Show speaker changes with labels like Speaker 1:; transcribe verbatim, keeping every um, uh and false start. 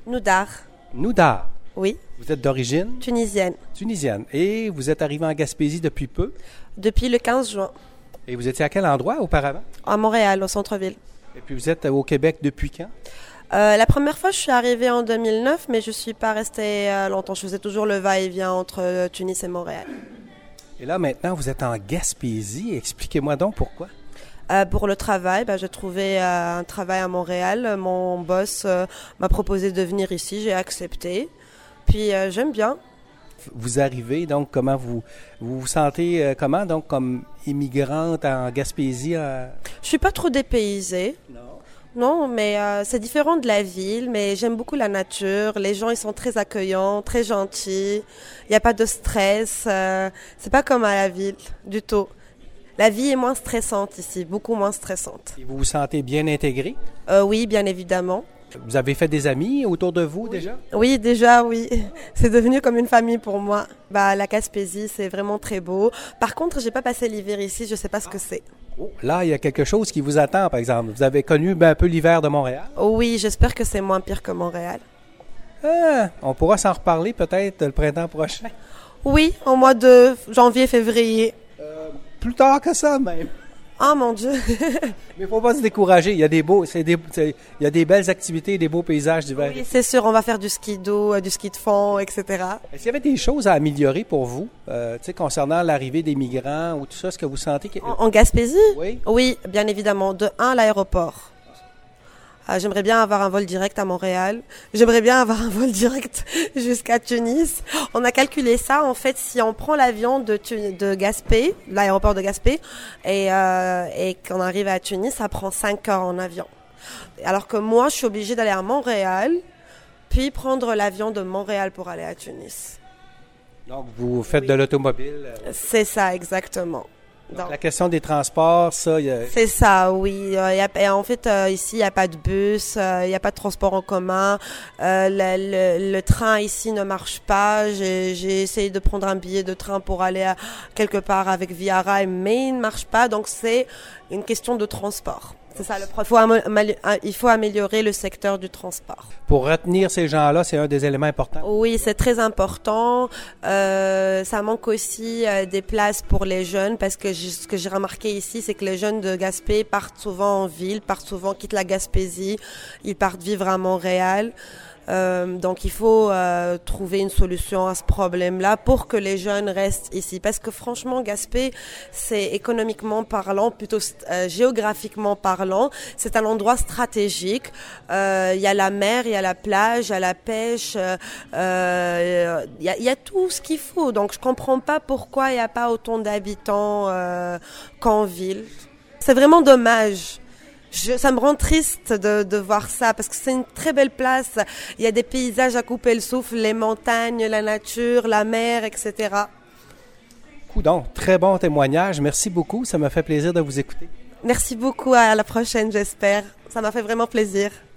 Speaker 1: Noudar,
Speaker 2: Noudar.
Speaker 1: oui,
Speaker 2: Vous êtes d'origine
Speaker 1: tunisienne,
Speaker 2: tunisienne et vous êtes arrivé en Gaspésie depuis peu.
Speaker 1: depuis le quinze juin,
Speaker 2: Et vous étiez à quel endroit auparavant?
Speaker 1: à Montréal, au centre-ville.
Speaker 2: Et puis vous êtes au Québec depuis quand?
Speaker 1: Euh, la première fois, je suis arrivée en deux mille neuf, mais je ne suis pas restée euh, longtemps. Je faisais toujours le va-et-vient entre euh, Tunis et Montréal.
Speaker 2: Et là, maintenant, vous êtes en Gaspésie. Expliquez-moi donc pourquoi.
Speaker 1: Euh, pour le travail, bah, j'ai trouvé euh, un travail à Montréal. Mon boss euh, m'a proposé de venir ici, j'ai accepté. Puis euh, j'aime bien.
Speaker 2: Vous arrivez, donc, comment vous vous, vous sentez, euh, comment, donc, comme immigrante en Gaspésie? euh?
Speaker 1: Je suis pas trop dépaysée.
Speaker 2: Non.
Speaker 1: Non, mais euh, c'est différent de la ville, mais j'aime beaucoup la nature. Les gens, ils sont très accueillants, très gentils. Il n'y a pas de stress. Euh, c'est pas comme à la ville, du tout. La vie est moins stressante ici, beaucoup moins stressante.
Speaker 2: Et vous vous sentez bien intégré?
Speaker 1: Euh, oui, bien évidemment.
Speaker 2: Vous avez fait des amis autour de vous déjà?
Speaker 1: Oui, déjà, oui. C'est devenu comme une famille pour moi. Bah, la Gaspésie, c'est vraiment très beau. Par contre, j'ai pas passé l'hiver ici, je sais pas ce que c'est.
Speaker 2: Oh, là, il y a quelque chose qui vous attend, par exemple. Vous avez connu ben, un peu l'hiver de Montréal.
Speaker 1: Oh oui, j'espère que c'est moins pire que Montréal.
Speaker 2: Ah, on pourra s'en reparler peut-être le printemps prochain.
Speaker 1: Oui, au mois de janvier, février.
Speaker 2: Plus tard que ça, même.
Speaker 1: Oh mon Dieu.
Speaker 2: Mais il ne faut pas se décourager. Il y a des beaux, c'est des, c'est- il y a des belles activités, des beaux paysages d'hiver.
Speaker 1: Oui, c'est sûr, on va faire du ski d'eau, euh, du ski de fond, et cetera.
Speaker 2: Est-ce qu'il y avait des choses à améliorer pour vous, euh, tu sais, concernant l'arrivée des migrants ou tout ça? Est-ce que vous sentez que...
Speaker 1: En, en Gaspésie?
Speaker 2: Oui.
Speaker 1: Oui, bien évidemment. De un, l'aéroport. Ah, j'aimerais bien avoir un vol direct à Montréal. J'aimerais bien avoir un vol direct jusqu'à Tunis. On a calculé ça. En fait, si on prend l'avion de, Tu- de Gaspé, l'aéroport de Gaspé, et, euh, et qu'on arrive à Tunis, ça prend cinq heures en avion. Alors que moi, je suis obligée d'aller à Montréal, puis prendre l'avion de Montréal pour aller à Tunis.
Speaker 2: Donc, vous faites de l'automobile. euh,
Speaker 1: C'est ça, exactement. Donc,
Speaker 2: La question des transports, ça, il y a...
Speaker 1: c'est ça, oui. Euh, y a, et en fait, euh, ici, il n'y a pas de bus, il n'y a pas de transport en commun. Euh, le, le, le train ici ne marche pas. J'ai, j'ai essayé de prendre un billet de train pour aller à, quelque part avec Via Rail, mais il ne marche pas. Donc, c'est une question de transport. C'est ça le problème. Il faut am- il faut améliorer le secteur du transport.
Speaker 2: Pour retenir ces gens-là, c'est un des éléments importants.
Speaker 1: Oui, c'est très important. Euh, ça manque aussi euh, des places pour les jeunes parce que j- ce que j'ai remarqué ici, c'est que les jeunes de Gaspé partent souvent en ville, partent souvent, quittent la Gaspésie, ils partent vivre à Montréal. Euh, donc il faut euh, trouver une solution à ce problème-là pour que les jeunes restent ici. Parce que franchement, Gaspé, c'est économiquement parlant, plutôt euh, géographiquement parlant, c'est un endroit stratégique. Euh, Il y a la mer, il y a la plage, il y a la pêche, euh, euh, il y a, il y a tout ce qu'il faut. Donc je comprends pas pourquoi il n'y a pas autant d'habitants euh, qu'en ville. C'est vraiment dommage. Je, ça me rend triste de, de voir ça parce que c'est une très belle place. Il y a des paysages à couper le souffle, les montagnes, la nature, la mer, et cetera.
Speaker 2: Coudon, très bon témoignage. Merci beaucoup. Ça m'a fait plaisir de vous écouter.
Speaker 1: Merci beaucoup. À la prochaine, j'espère. Ça m'a fait vraiment plaisir.